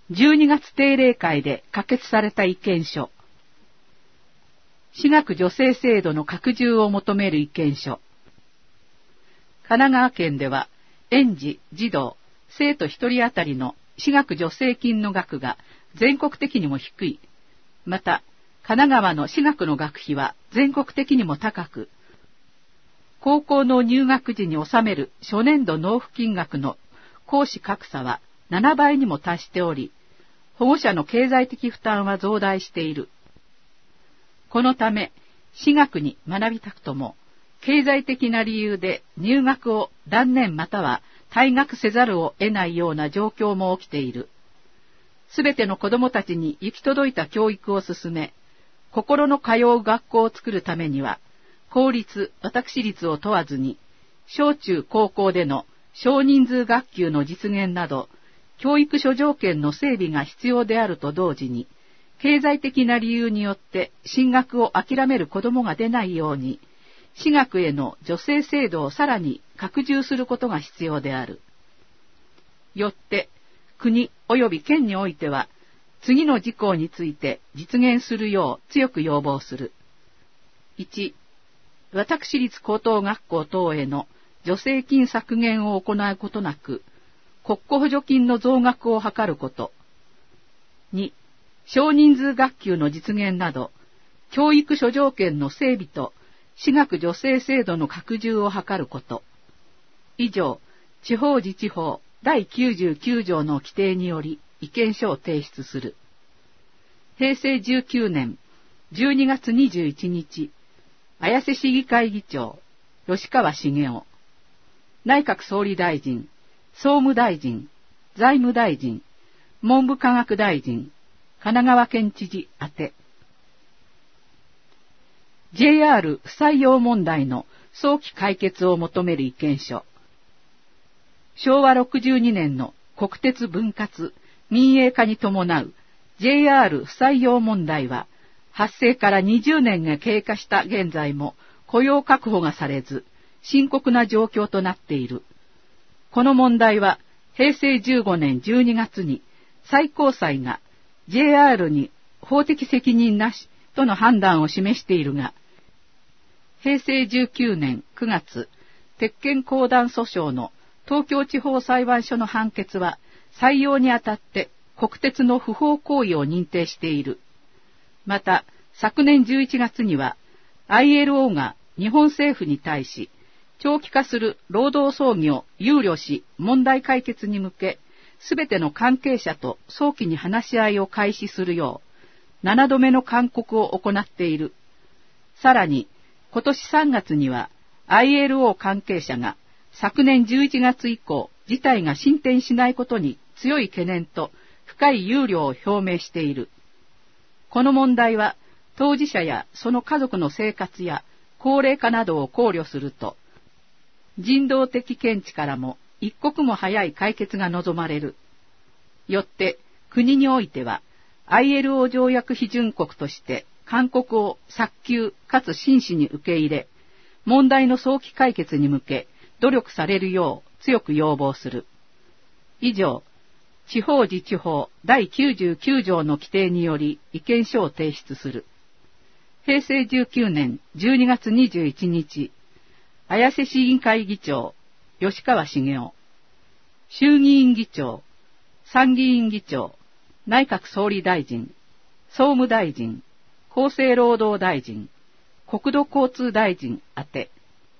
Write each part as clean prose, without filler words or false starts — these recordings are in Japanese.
12月定例会で可決された意見書。私学助成制度の拡充を求める意見書。神奈川県では、園児、児童、生徒一人当たりの私学助成金の額が全国的にも低い。また、神奈川の私学の学費は全国的にも高く、高校の入学時に納める初年度納付金額の公私格差は7倍にも達しており、保護者の経済的負担は増大している。このため、私学に学びたくとも、経済的な理由で入学を断念または退学せざるを得ないような状況も起きている。すべての子供たちに行き届いた教育を進め、心の通う学校を作るためには、公立、私立を問わずに、小中高校での少人数学級の実現など、教育諸条件の整備が必要であると同時に、経済的な理由によって進学を諦める子供が出ないように、私学への助成制度をさらに拡充することが必要である。よって、国及び県においては、次の事項について実現するよう強く要望する。1、私立高等学校等への助成金削減を行うことなく、国庫補助金の増額を図ること。2、少人数学級の実現など、教育諸条件の整備と私学助成制度の拡充を図ること。以上、地方自治法第99条の規定により意見書を提出する。平成19年12月21日、綾瀬市議会議長、吉川茂雄、内閣総理大臣、総務大臣、財務大臣、文部科学大臣、神奈川県知事宛て。JR 不採用問題の早期解決を求める意見書。昭和62年の国鉄分割、民営化に伴う JR 不採用問題は、発生から20年が経過した現在も雇用確保がされず、深刻な状況となっている。この問題は、平成15年12月に最高裁が JR に法的責任なしとの判断を示しているが、平成19年9月、鉄拳公団訴訟の東京地方裁判所の判決は、採用にあたって国鉄の不法行為を認定している。また、昨年11月には、ILO が日本政府に対し、長期化する労働争議を憂慮し、問題解決に向け、すべての関係者と早期に話し合いを開始するよう、7度目の勧告を行っている。さらに、今年3月には、ILO 関係者が、昨年11月以降、事態が進展しないことに強い懸念と深い憂慮を表明している。この問題は、当事者やその家族の生活や高齢化などを考慮すると、人道的見地からも一刻も早い解決が望まれる。よって、国においては、ILO 条約批准国として勧告を早急かつ真摯に受け入れ、問題の早期解決に向け努力されるよう強く要望する。以上、地方自治法第99条の規定により意見書を提出する。平成19年12月21日、綾瀬市議会議長、吉川茂雄、衆議院議長、参議院議長、内閣総理大臣、総務大臣、厚生労働大臣、国土交通大臣宛て。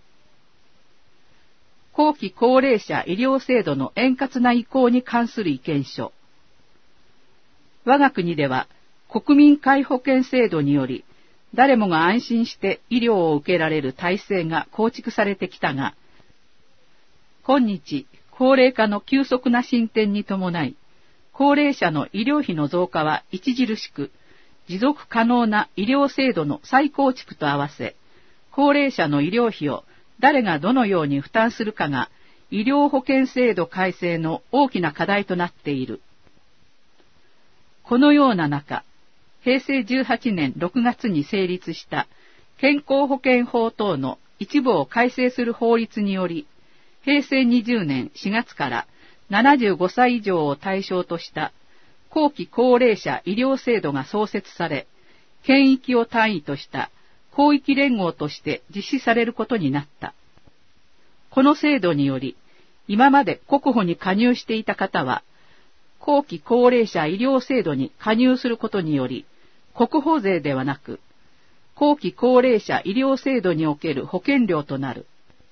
後期高齢者医療制度の円滑な移行に関する意見書。我が国では国民皆保険制度により誰もが安心して医療を受けられる体制が構築されてきたが、今日高齢化の急速な進展に伴い、高齢者の医療費の増加は著しく、持続可能な医療制度の再構築と合わせ、高齢者の医療費を誰がどのように負担するかが医療保険制度改正の大きな課題となっている。このような中、平成18年6月に成立した健康保険法等の一部を改正する法律により、平成20年4月から75歳以上を対象とした後期高齢者医療制度が創設され、県域を単位とした広域連合として実施されることになった。この制度により、今まで国保に加入していた方は、後期高齢者医療制度に加入することにより、国保税ではなく、後期高齢者医療制度における保険料となる。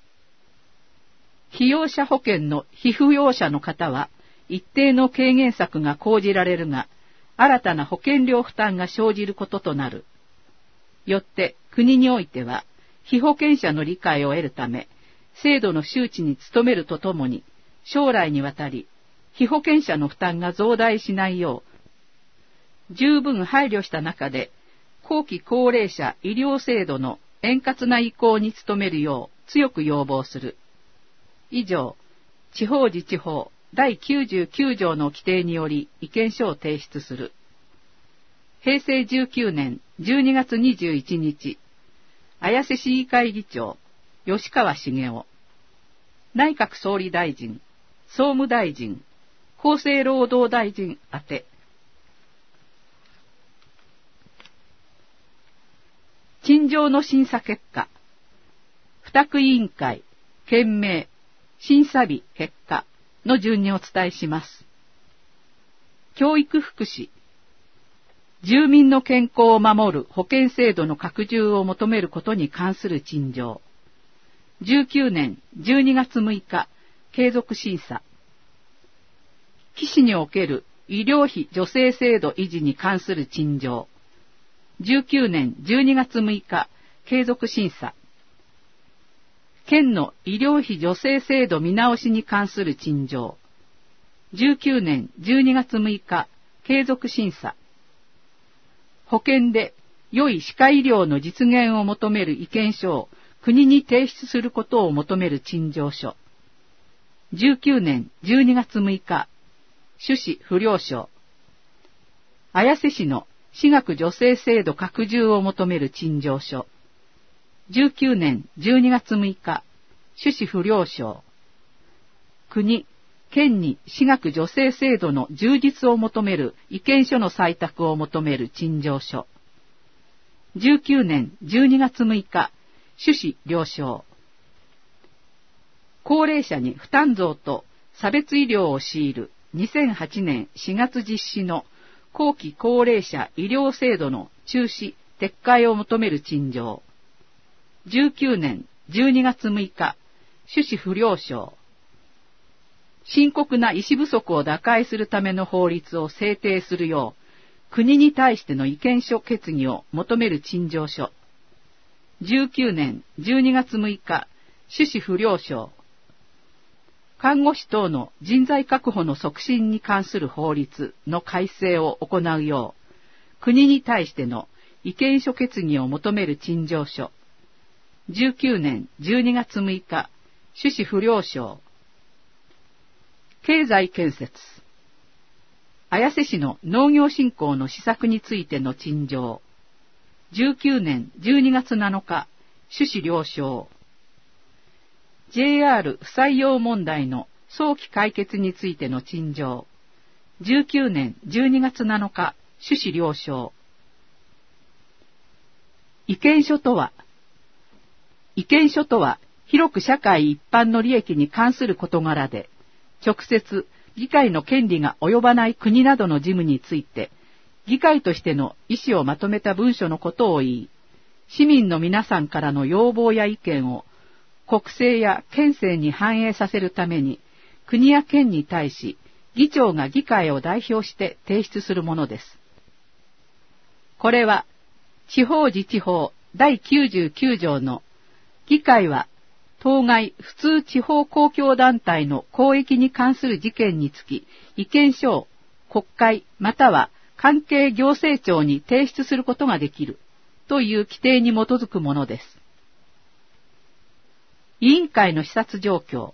被用者保険の被扶養者の方は、一定の軽減策が講じられるが、新たな保険料負担が生じることとなる。よって国においては、被保険者の理解を得るため、制度の周知に努めるとともに、将来にわたり、被保険者の負担が増大しないよう、十分配慮した中で、後期高齢者医療制度の円滑な移行に努めるよう強く要望する。以上、地方自治法第99条の規定により意見書を提出する。平成19年12月21日、綾瀬市議会議長、吉川茂雄、内閣総理大臣、総務大臣、厚生労働大臣宛て。陳情の審査結果、付託委員会、件名、審査日結果の順にお伝えします。教育福祉、住民の健康を守る保険制度の拡充を求めることに関する陳情。19年12月6日、継続審査。岸における医療費助成制度維持に関する陳情。19年12月6日、継続審査。県の医療費助成制度見直しに関する陳情。19年12月6日、継続審査。保険で良い歯科医療の実現を求める意見書を国に提出することを求める陳情書。19年12月6日、種子不良症。綾瀬市の私学助成制度拡充を求める陳情書。19年12月6日、種子不良症。国、県に私学助成制度の充実を求める意見書の採択を求める陳情書。19年12月6日、種子了承。高齢者に負担増と差別医療を強いる2008年4月実施の後期高齢者医療制度の中止・撤回を求める陳情。19年12月6日、種子不良症。深刻な医師不足を打開するための法律を制定するよう、国に対しての意見書決議を求める陳情書。19年12月6日、種子不良症。看護師等の人材確保の促進に関する法律の改正を行うよう、国に対しての意見書決議を求める陳情書。19年12月6日、種子不良症。経済建設。綾瀬市の農業振興の施策についての陳情。19年12月7日、種子了承。JR 不採用問題の早期解決についての陳情。19年12月7日、種子了承。意見書とは、広く社会一般の利益に関する事柄で、直接議会の権利が及ばない国などの事務について、議会としての意思をまとめた文書のことを言い、市民の皆さんからの要望や意見を国政や県政に反映させるために、国や県に対し、議長が議会を代表して提出するものです。これは、地方自治法第99条の、議会は、当該普通地方公共団体の公益に関する事件につき、意見書を国会または関係行政庁に提出することができるという規定に基づくものです。委員会の視察状況。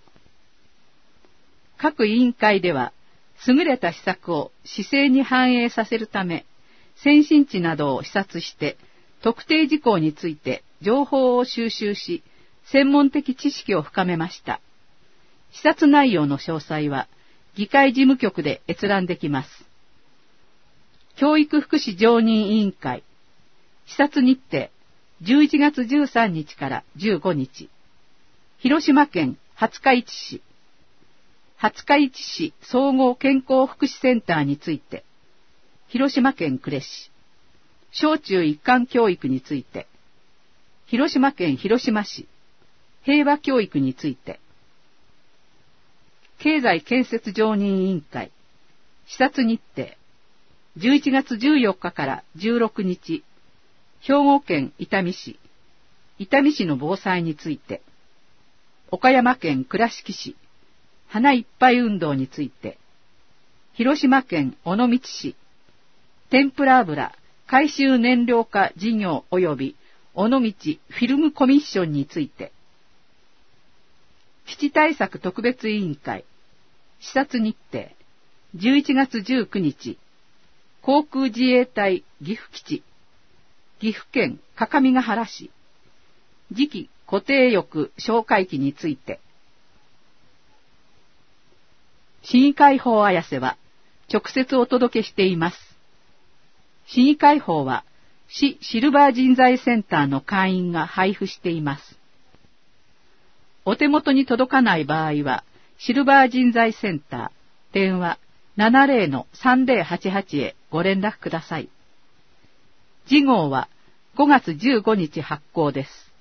各委員会では、優れた施策を市政に反映させるため、先進地などを視察して、特定事項について情報を収集し、専門的知識を深めました。視察内容の詳細は、議会事務局で閲覧できます。 教育福祉常任委員会、視察日程、11月13日から15日。広島県廿日市市。廿日市市総合健康福祉センターについて。広島県呉市。小中一貫教育について。広島県広島市。平和教育について。経済建設常任委員会。視察日程。11月14日から16日。兵庫県伊丹市。伊丹市の防災について。岡山県倉敷市。花いっぱい運動について。広島県尾道市。天ぷら油回収燃料化事業及び尾道フィルムコミッションについて。基地対策特別委員会。視察日程。11月19日。航空自衛隊岐阜基地。岐阜県各務原市。次期固定翼哨戒機について。市議会法綾瀬は直接お届けしています。市議会法は市シルバー人材センターの会員が配布しています。お手元に届かない場合は、シルバー人材センター、電話 70-3088 へご連絡ください。次号は5月15日発行です。